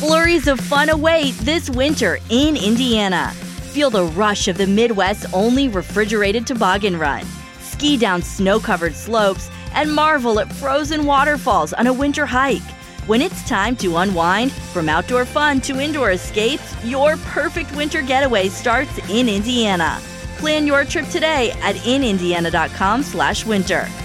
Flurries of fun await this winter in Indiana. Feel the rush of the Midwest's only refrigerated toboggan run. Ski down snow-covered slopes and marvel at frozen waterfalls on a winter hike. When it's time to unwind, from outdoor fun to indoor escapes, your perfect winter getaway starts in Indiana. Plan your trip today at inindiana.com/winter.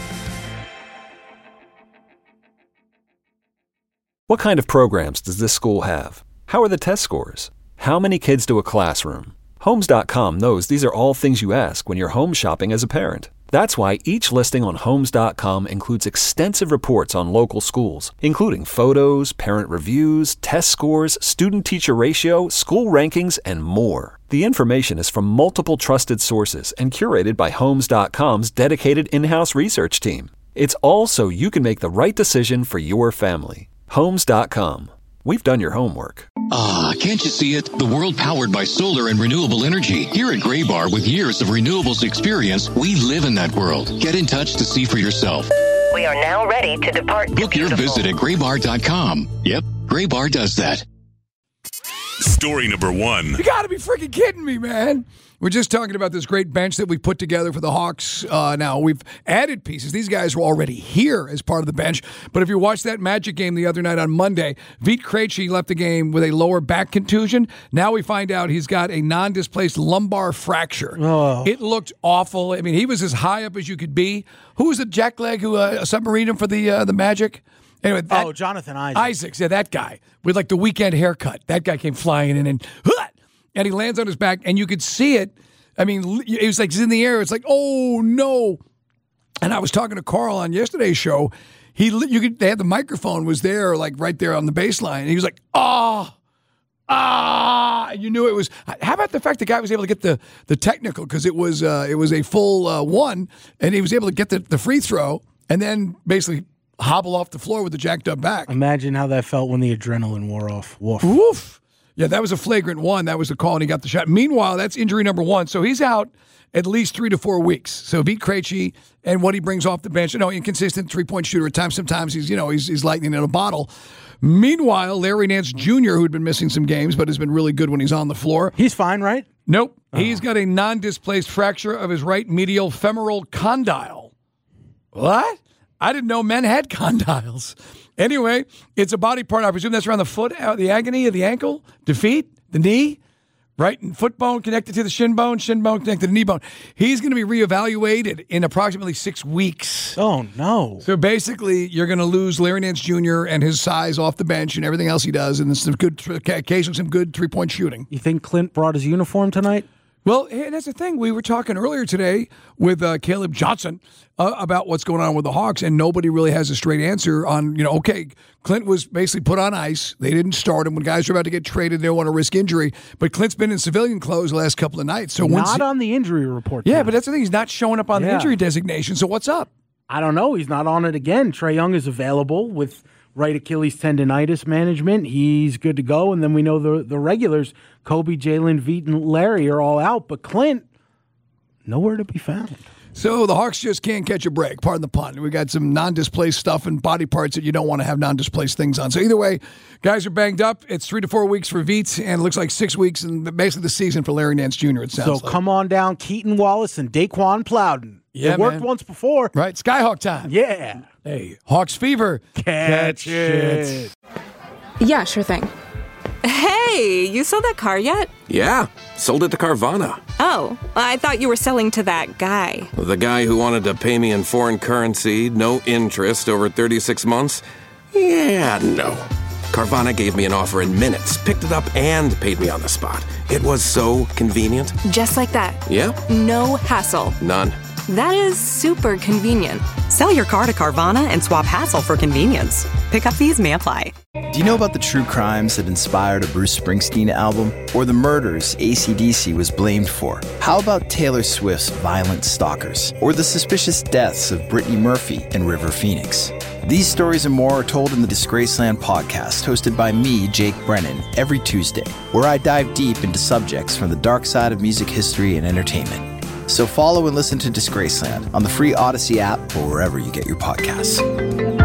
What kind of programs does this school have? How are the test scores? How many kids do a classroom? Homes.com knows these are all things you ask when you're home shopping as a parent. That's why each listing on Homes.com includes extensive reports on local schools, including photos, parent reviews, test scores, student-teacher ratio, school rankings, and more. The information is from multiple trusted sources and curated by Homes.com's dedicated in-house research team. It's all so you can make the right decision for your family. Homes.com. We've done your homework. Can't you see it? The world powered by solar and renewable energy. Here at Gray Bar, with years of renewables experience, we live in that world. Get in touch to see for yourself. We are now ready to depart. Book your visit at graybar.com. Yep, Gray Bar does that. Story number 1. You got to be freaking kidding me, man. We're just talking about this great bench that we put together for the Hawks. Now, we've added pieces. These guys were already here as part of the bench. But if you watched that Magic game the other night on Monday, Vit Krejci left the game with a lower back contusion. Now we find out he's got a non-displaced lumbar fracture. Oh. It looked awful. I mean, he was as high up as you could be. Who was the jackleg who submarined him for the Magic? Anyway, Jonathan Isaacs, yeah, that guy with like the weekend haircut. That guy came flying in and he lands on his back, and you could see it. I mean, it was like he's in the air. It's like, oh no! And I was talking to Carl on yesterday's show. They had the microphone was there, like right there on the baseline. And he was like, you knew it was. How about the fact the guy was able to get the technical, because it was a full one, and he was able to get the free throw, and then basically hobble off the floor with the jacked up back. Imagine how that felt when the adrenaline wore off. Woof. Woof. Yeah, that was a flagrant one. That was the call, and he got the shot. Meanwhile, that's injury number 1. So he's out at least 3 to 4 weeks. So Vit Krejci and what he brings off the bench. Inconsistent three-point shooter at times. Sometimes he's lightning in a bottle. Meanwhile, Larry Nance Jr., who'd been missing some games but has been really good when he's on the floor. He's fine, right? Nope. Oh. He's got a non-displaced fracture of his right medial femoral condyle. What? I didn't know men had condyles. Anyway, it's a body part. I presume that's around the foot, the agony of the ankle, the feet, the knee, right? And foot bone connected to the shin bone connected to the knee bone. He's going to be reevaluated in approximately 6 weeks. Oh, no. So basically, you're going to lose Larry Nance Jr. and his size off the bench and everything else he does, and some good, occasionally some good three-point shooting. You think Clint brought his uniform tonight? Well, hey, that's the thing. We were talking earlier today with Caleb Johnson about what's going on with the Hawks, and nobody really has a straight answer on, okay, Clint was basically put on ice. They didn't start him. When guys are about to get traded, they don't want to risk injury. But Clint's been in civilian clothes the last couple of nights. So not on the injury report. Yeah, but that's the thing. He's not showing up on the injury designation. So what's up? I don't know. He's not on it again. Trae Young is available with right Achilles tendonitis management. He's good to go. And then we know the regulars, Kobe, Jalen, Vit, and Larry are all out. But Clint, nowhere to be found. So the Hawks just can't catch a break. Pardon the pun. We got some non-displaced stuff and body parts that you don't want to have non-displaced things on. So either way, guys are banged up. It's 3 to 4 weeks for Vit, and it looks like 6 weeks, and basically the season for Larry Nance Jr., it sounds like. Come on down, Keaton Wallace and Daquan Plowden. Yeah, it worked once before. Right, Skyhawk time. Yeah. Hey, Hawks fever. Catch it. Yeah, sure thing. Hey, you sold that car yet? Yeah, sold it to Carvana. Oh, I thought you were selling to that guy. The guy who wanted to pay me in foreign currency, no interest, over 36 months? Yeah, no. Carvana gave me an offer in minutes, picked it up, and paid me on the spot. It was so convenient. Just like that. Yeah. No hassle. None. That is super convenient. Sell your car to Carvana and swap hassle for convenience. Pickup fees may apply. Do you know about the true crimes that inspired a Bruce Springsteen album? Or the murders AC/DC was blamed for? How about Taylor Swift's Violent Stalkers? Or the suspicious deaths of Brittany Murphy and River Phoenix? These stories and more are told in the Disgraceland podcast, hosted by me, Jake Brennan, every Tuesday, where I dive deep into subjects from the dark side of music history and entertainment. So follow and listen to Disgraceland on the free Odyssey app or wherever you get your podcasts.